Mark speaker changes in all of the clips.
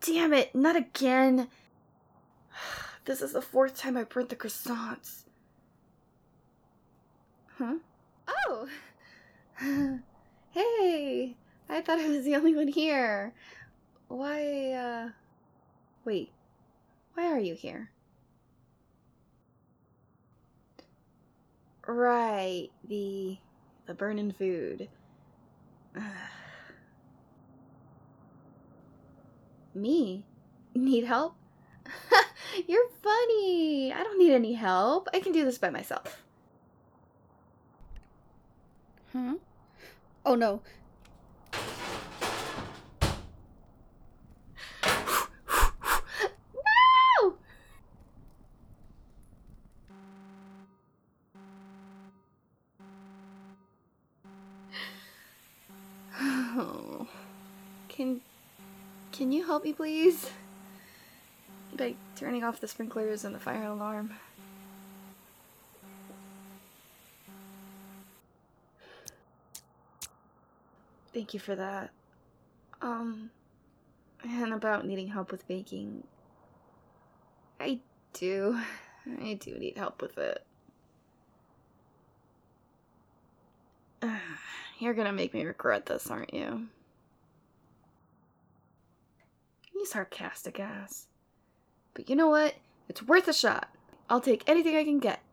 Speaker 1: damn it, not again. This is the 4th time I burnt the croissants. Huh? Oh! Hey! I thought I was the only one here. Why, wait. Why are you here? Right, the burning food. Me? Need help? You're funny! I don't need any help. I can do this by myself. Huh? Oh no. No! Oh. Can you help me, please? By turning off the sprinklers and the fire alarm. Thank you for that. And about needing help with baking. I do need help with it. You're gonna make me regret this, aren't you? You sarcastic ass. But you know what? It's worth a shot. I'll take anything I can get.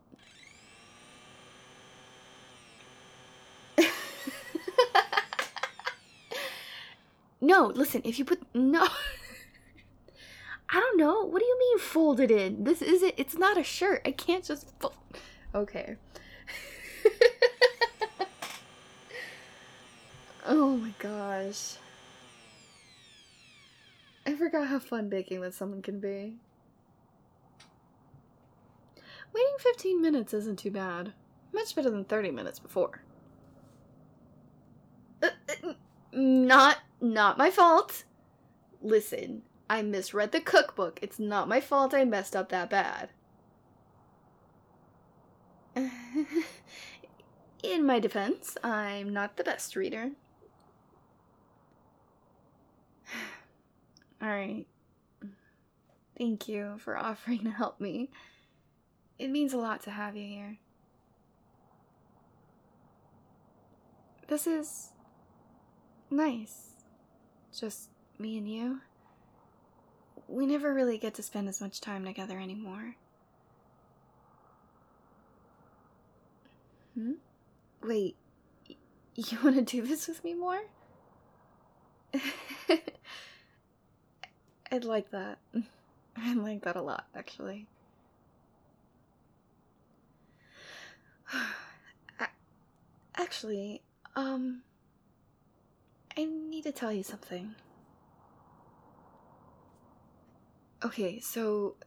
Speaker 1: No, listen, if you put... No. I don't know. What do you mean folded in? This isn't... It's not a shirt. I can't just... Okay. Oh my gosh. I forgot how fun baking with someone can be. Waiting 15 minutes isn't too bad. Much better than 30 minutes before. Not my fault. Listen, I misread the cookbook. It's not my fault I messed up that bad. In my defense, I'm not the best reader. Alright. Thank you for offering to help me. It means a lot to have you here. This is... nice. Just me and you. We never really get to spend as much time together anymore. Wait, you want to do this with me more? I'd like that. I like that a lot, actually. Actually, I need to tell you something. Okay, so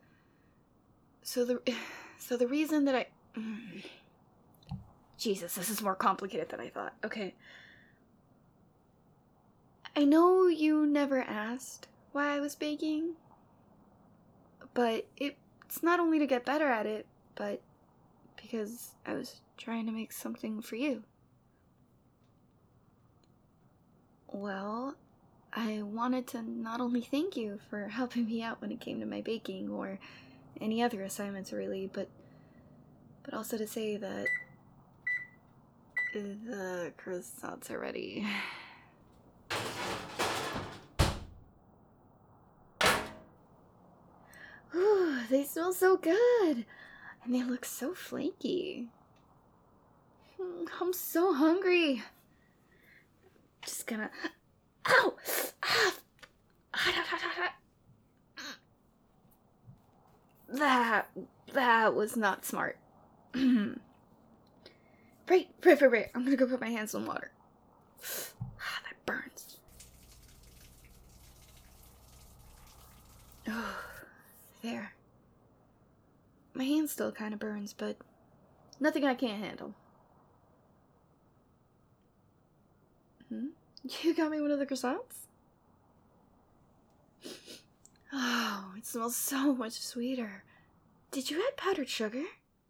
Speaker 1: the reason that Jesus, this is more complicated than I thought. Okay. I know you never asked why I was baking, but it's not only to get better at it, but because I was trying to make something for you. Well, I wanted to not only thank you for helping me out when it came to my baking or any other assignments really, but also to say that the croissants are ready. Ooh, they smell so good! And they look so flaky. I'm so hungry. Just gonna... Ow! That was not smart. Right. I'm gonna go put my hands in water. That burns. Oh, there. My hand still kind of burns, but nothing I can't handle. You got me one of the croissants? Oh, it smells so much sweeter. Did you add powdered sugar?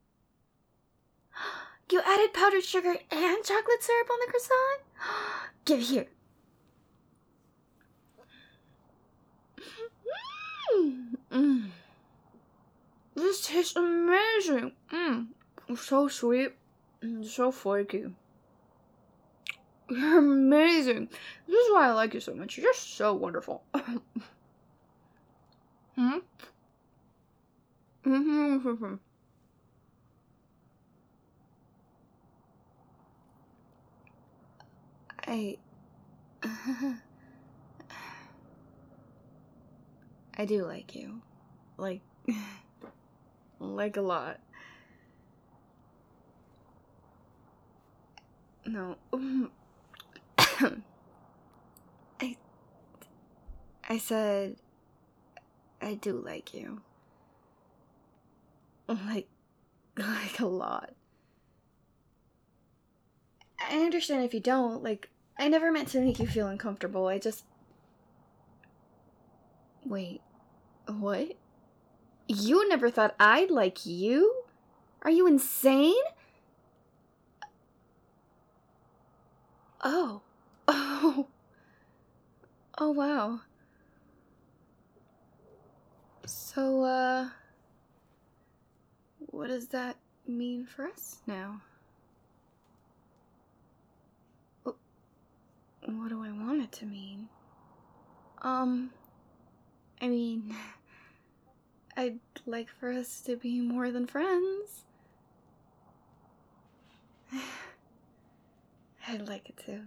Speaker 1: You added powdered sugar and chocolate syrup on the croissant? Give it here. Mm. This tastes amazing. So sweet and so flaky. You're amazing. This is why I like you so much. You're just so wonderful. Hmm? Mm-hmm. I... I do like you. Like... like a lot. No. I... I said... I do like you. Like... like a lot. I understand if you don't. Like, I never meant to make you feel uncomfortable. I just... Wait. What? You never thought I'd like you? Are you insane? Oh. Oh. Oh, wow. So, what does that mean for us now? What do I want it to mean? I mean, I'd like for us to be more than friends. I'd like it to.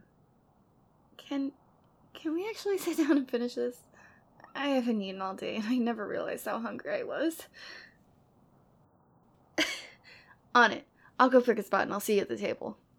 Speaker 1: Can we actually sit down and finish this? I haven't eaten all day and I never realized how hungry I was. On it. I'll go pick a spot and I'll see you at the table.